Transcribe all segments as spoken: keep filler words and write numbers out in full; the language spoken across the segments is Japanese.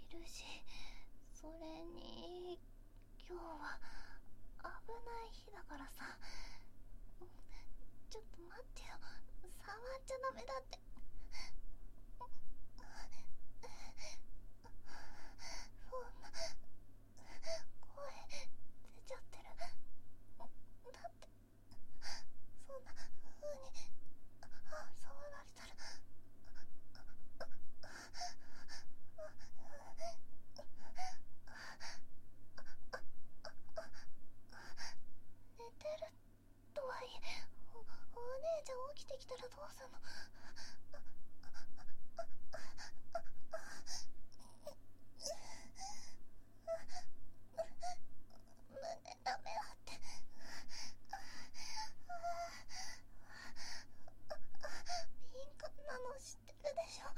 るし、それに今日は危ない日だからさ。ちょっと待ってよ、触っちゃダメだって。そんな声出ちゃってる。だってそんな風に触られたら寝てるとはいえ、お、お姉ちゃん起きてきたらどうすんの。胸ダメだって。敏感なの知ってるでしょ。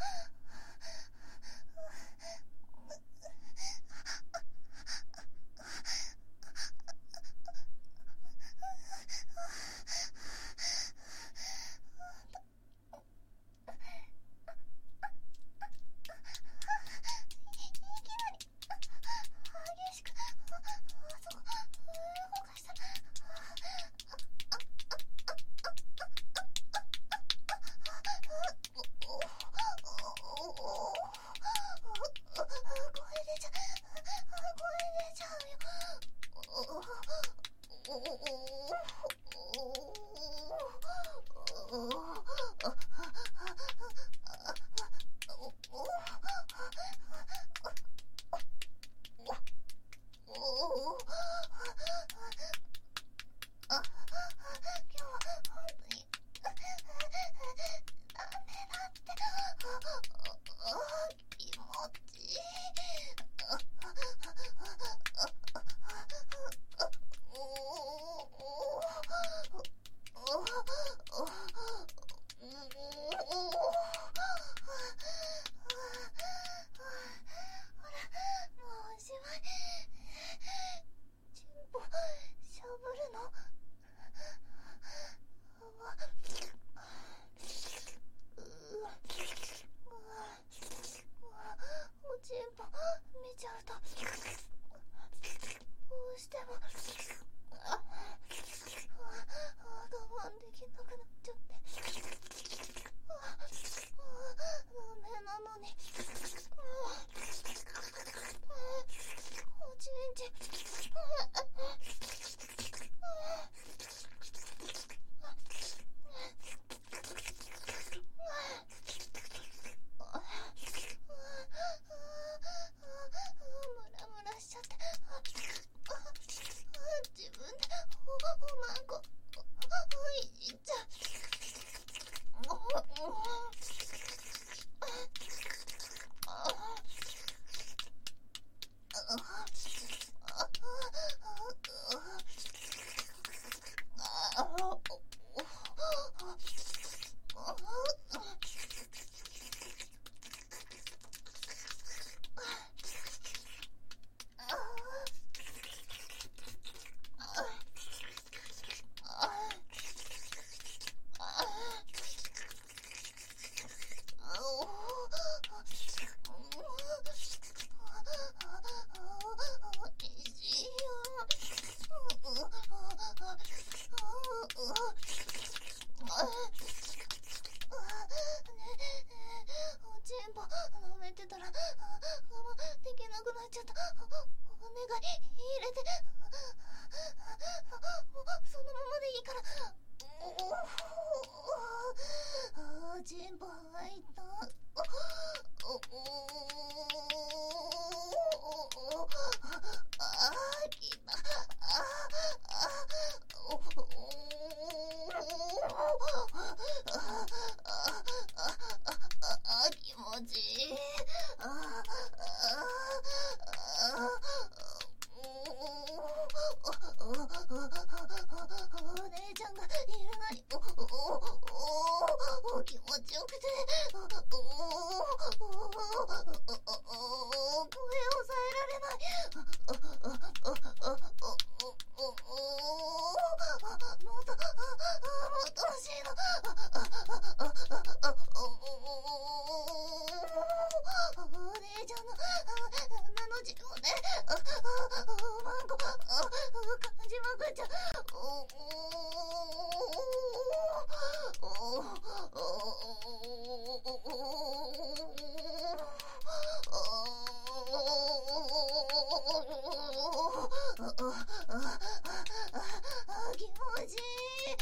お姉ちゃんの名の字をね、マンコ感じまくっちゃう。気持ちいい。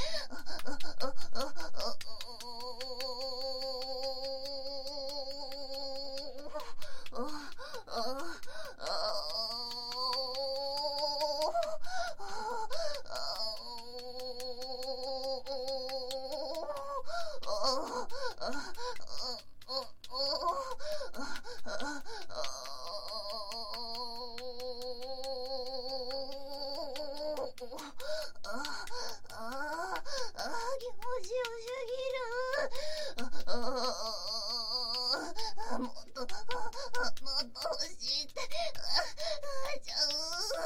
もっと、もっと欲しいって、あちゃう。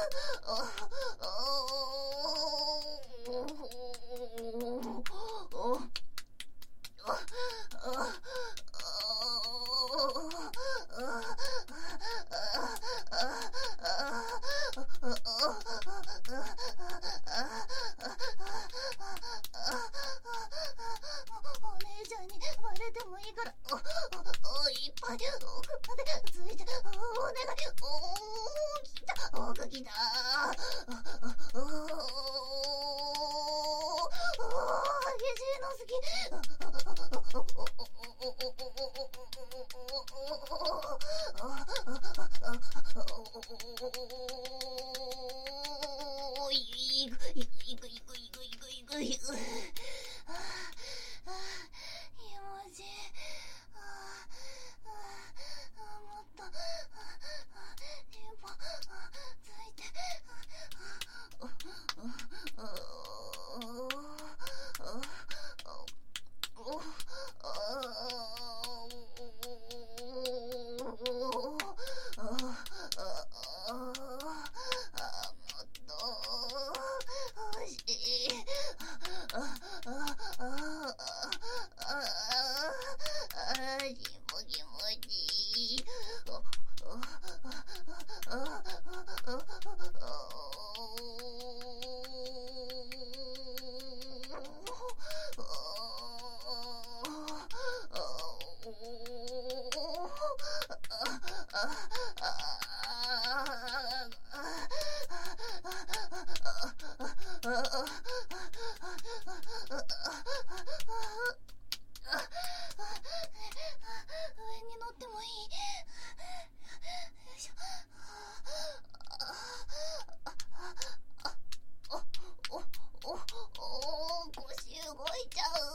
お姉ちゃんにバレてもいいから、いっぱい奥までついて、お願い。おー、来た、奥来た。おー、激しいの好き。いくいくいくいくいくいくいくいく。気持ちいい。もっと尻尾ついて。上に乗ってもいい？よいしょ。お、お、お、お、腰動いちゃう。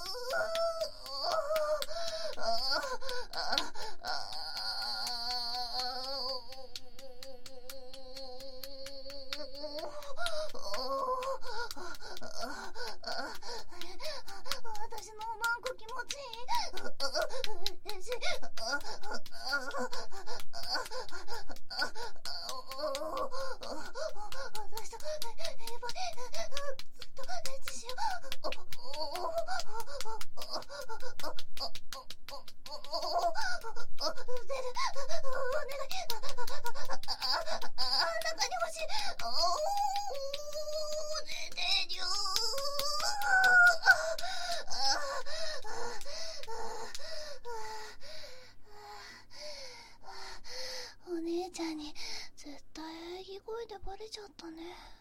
私のマンコ気持ちいい。嬉しい。私とエヴァずっとエッチしよう。出る。お願い。中に欲しい。おー、出てる。お姉ちゃんに絶対演技声でバレちゃったね。